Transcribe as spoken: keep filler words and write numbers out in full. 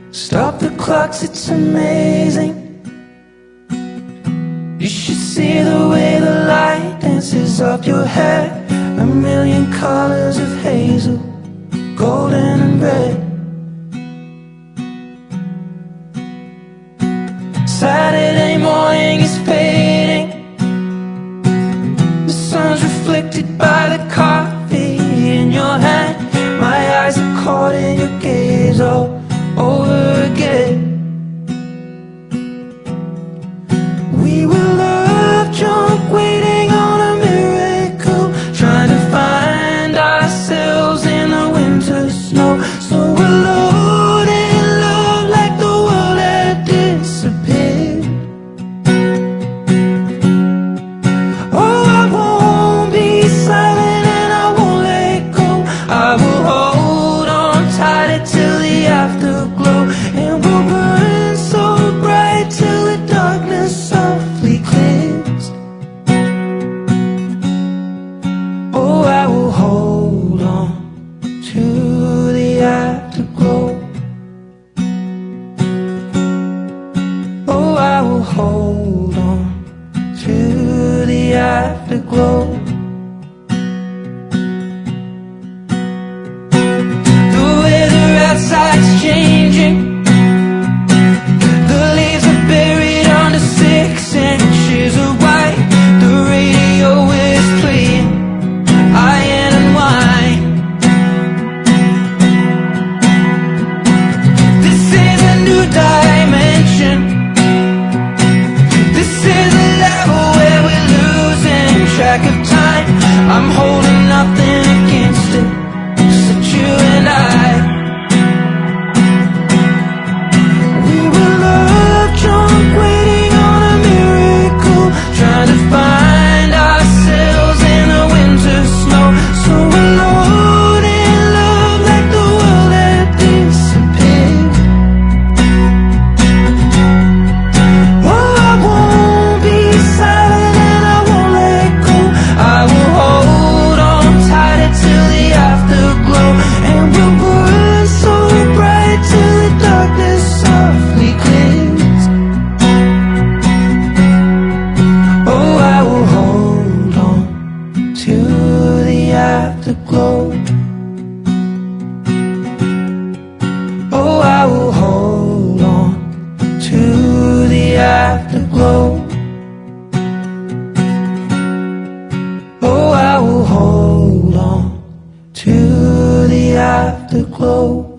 Stop the clocks, it's amazing. You should see the way the light dances up your hair. A million colors of hazel, golden and red. Saturday morning is fading. The sun's reflected by the coffee in your hand. My eyes are caught in your gaze all over again. We were love drunk, waiting on a miracle, trying to find ourselves in the winter snow. So alone in love, like the world had disappeared. Oh, I won't be silent and I won't let go. I will hold on tighter till the afterglow, and we'll burn so bright till the darkness softly clears. Oh, I will hold on to the afterglow. Oh, I will hold on to the afterglow. The weather outside's changing. The leaves are buried under six inches of white. The radio is playing Iron and Wine. This is a new dimension. This is a level where we're losing track of time. I'm holding nothing against it, just you and I. We were love drunk, waiting on a miracle, trying to find ourselves in the winter snow. So alone in love, like the world had disappeared. Oh, I won't be silent and I won't let go. I will hold on tighter till the afterglow, and we'll burn so bright till the darkness softly clears. Oh, I will hold on to the afterglow. Oh, I will hold on to the afterglow. Oh, I will hold on to the afterglow.